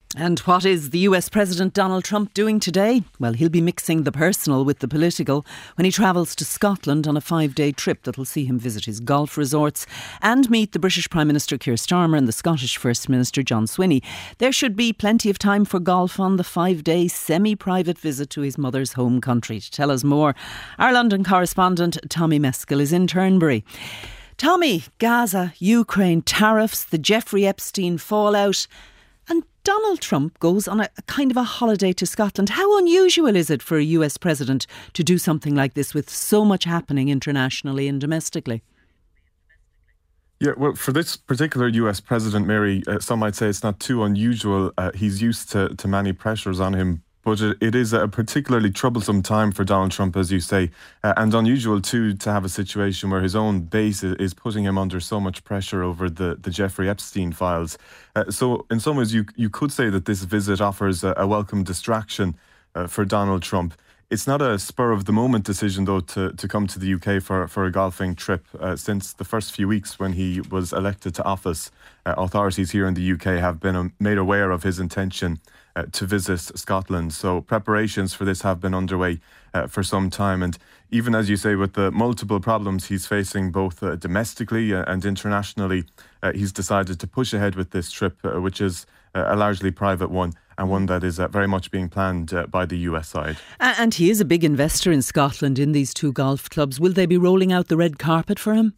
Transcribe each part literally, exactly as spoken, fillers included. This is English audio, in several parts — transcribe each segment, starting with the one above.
And what is the U S President Donald Trump doing today? Well, he'll be mixing the personal with the political when he travels to Scotland on a five-day trip that will see him visit his golf resorts and meet the British Prime Minister Keir Starmer and the Scottish First Minister John Swinney. There should be plenty of time for golf on the five-day semi-private visit to his mother's home country. To tell us more, our London correspondent Tommy Meskell is in Turnberry. Tommy, Gaza, Ukraine, tariffs, the Jeffrey Epstein fallout, and Donald Trump goes on a, a kind of a holiday to Scotland. How unusual is it for a U S president to do something like this with so much happening internationally and domestically? Yeah, well, for this particular U S president, Mary, uh, some might say it's not too unusual. Uh, he's used to, to many pressures on him. But it, it is a particularly troublesome time for Donald Trump, as you say, uh, and unusual too to have a situation where his own base is putting him under so much pressure over the, the Jeffrey Epstein files. Uh, so in some ways you you could say that this visit offers a, a welcome distraction uh, for Donald Trump. It's not a spur-of-the-moment decision, though, to, to come to the U K for, for a golfing trip. Uh, since the first few weeks when he was elected to office, uh, authorities here in the U K have been um, made aware of his intention uh, to visit Scotland. So preparations for this have been underway uh, for some time. And even, as you say, with the multiple problems he's facing both uh, domestically uh, and internationally, uh, he's decided to push ahead with this trip, uh, which is uh, a largely private one, and one that is uh, very much being planned uh, by the U S side. And he is a big investor in Scotland in these two golf clubs. Will they be rolling out the red carpet for him?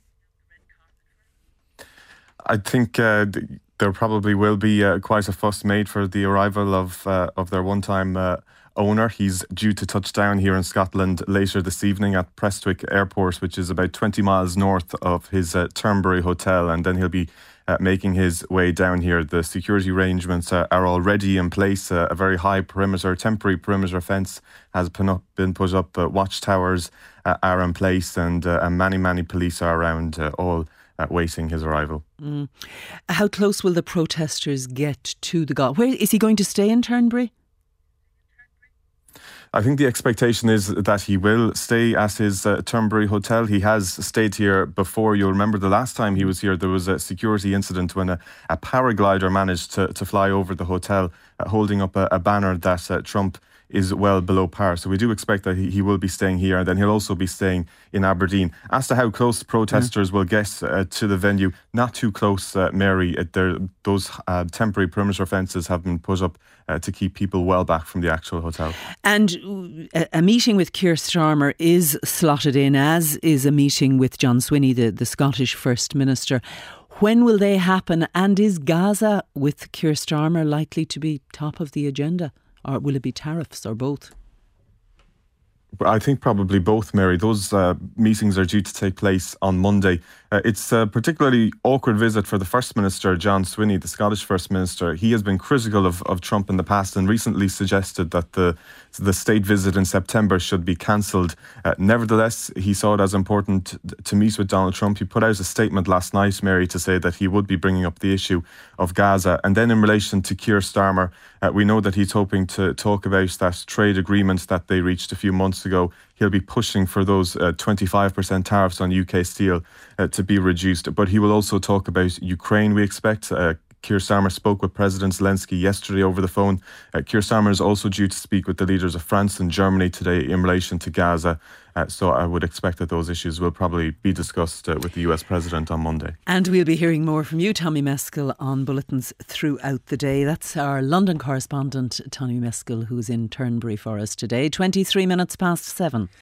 I think uh, there probably will be uh, quite a fuss made for the arrival of uh, of their one-time uh, owner. He's due to touch down here in Scotland later this evening at Prestwick Airport, which is about twenty miles north of his uh, Turnberry hotel, and then he'll be Uh, making his way down here. The security arrangements uh, are already in place. Uh, a very high perimeter, temporary perimeter fence has been, up, been put up. Uh, watchtowers uh, are in place, and, uh, and many, many police are around, uh, all uh, waiting his arrival. Mm. How close will the protesters get to the golf? Where is he going to stay in Turnberry? I think the expectation is that he will stay at his uh, Turnberry hotel. He has stayed here before. You'll remember the last time he was here, there was a security incident when a, a paraglider managed to, to fly over the hotel, uh, holding up a, a banner that uh, Trump is well below par. So we do expect that he, he will be staying here, and then he'll also be staying in Aberdeen. As to how close protesters mm. will get uh, to the venue, not too close, uh, Mary. Uh, there, those uh, temporary perimeter fences have been put up uh, to keep people well back from the actual hotel. And a, a meeting with Keir Starmer is slotted in, as is a meeting with John Swinney, the, the Scottish First Minister. When will they happen? And is Gaza with Keir Starmer likely to be top of the agenda? Or will it be tariffs, or both? I think probably both, Mary. Those uh, meetings are due to take place on Monday. Uh, it's a particularly awkward visit for the First Minister, John Swinney, the Scottish First Minister. He has been critical of, of Trump in the past and recently suggested that the the state visit in September should be cancelled. Uh, nevertheless, he saw it as important to meet with Donald Trump. He put out a statement last night, Mary, to say that he would be bringing up the issue of Gaza. And then in relation to Keir Starmer, uh, we know that he's hoping to talk about that trade agreement that they reached a few months ago. He'll be pushing for those uh, twenty-five percent tariffs on U K steel uh, to be reduced. But he will also talk about Ukraine, we expect. Uh, Keir Starmer spoke with President Zelensky yesterday over the phone. Uh, Keir Starmer is also due to speak with the leaders of France and Germany today in relation to Gaza. Uh, so I would expect that those issues will probably be discussed uh, with the U S President on Monday. And we'll be hearing more from you, Tommy Meskell, on bulletins throughout the day. That's our London correspondent, Tommy Meskell, who's in Turnberry for us today. twenty-three minutes past seven.